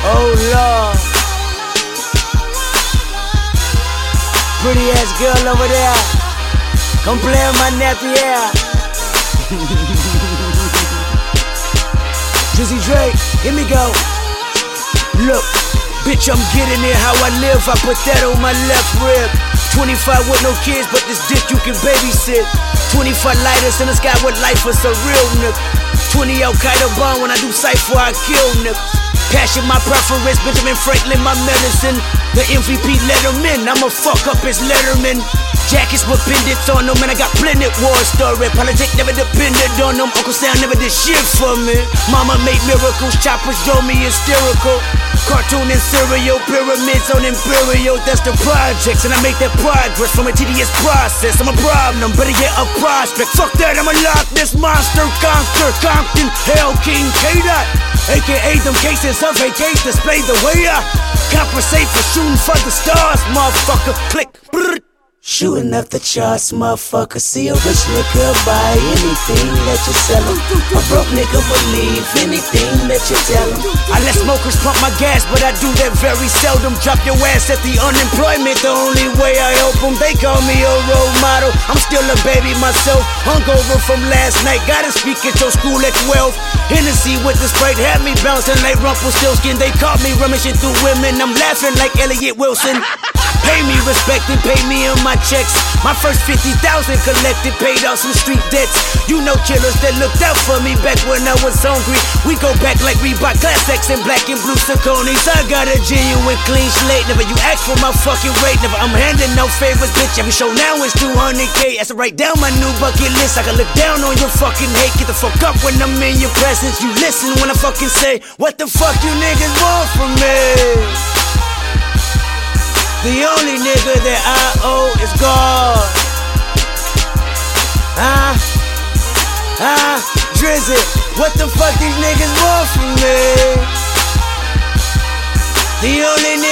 Oh Lord. Pretty ass girl over there. Come play with my nappy hair. Drizzy Drake, here we go. Look, bitch, I'm getting it how I live. I put that on my left rib. 25 with no kids, but this dick you can babysit. 25 lighters in the sky with life for a real nigga. 20 Al-Qaeda bomb when I do cypher, I kill niggas. Passion my preference, Benjamin Franklin my medicine. The MVP Letterman, I'ma fuck up his Letterman. Jackets with pendants on them, and I got blended war story. Politics never depended on them. Uncle Sam never did shit for me. Mama made miracles, choppers drove me hysterical. Cartoon and cereal, pyramids on Imperial. That's the projects, and I make that progress from a tedious process. I'm a problem, better yet a prospect. Fuck that, I'ma lock this monster. Conquer Compton, Hell King K-Dot, aka them cases of AK. Display the way I compensate for shooting for the stars, motherfucker. Click, brrr. Shooting up the charts, motherfucker. See a rich nigga buy anything that you sell him. A broke nigga believe anything that you tell him. I let smokers pump my gas, but I do that very seldom. Drop your ass at the unemployment, the only way I help them. They call me a role model. I'm still a baby myself, hungover from last night. Gotta speak at your school at 12. Hennessy with the Sprite had me bouncing like Rumpelstiltskin. They caught me rummaging through women. I'm laughing like Elliot Wilson. Pay me respect and pay me in my checks. My first 50,000 collected, paid off some street debts. You know killers that looked out for me back when I was hungry. We go back like Reebok Classics and black and blue Sauconys. I got a genuine clean slate. Never you ask for my fucking rate. Never I'm handing no favors, bitch. Every show now is 200K. As I write down my new bucket list, I can look down on your fucking hate. Get the fuck up when I'm in your presence. You listen when I fucking say, what the fuck you niggas want from me? The only nigga that I owe is God. Drizzy, what the fuck these niggas want from me? The only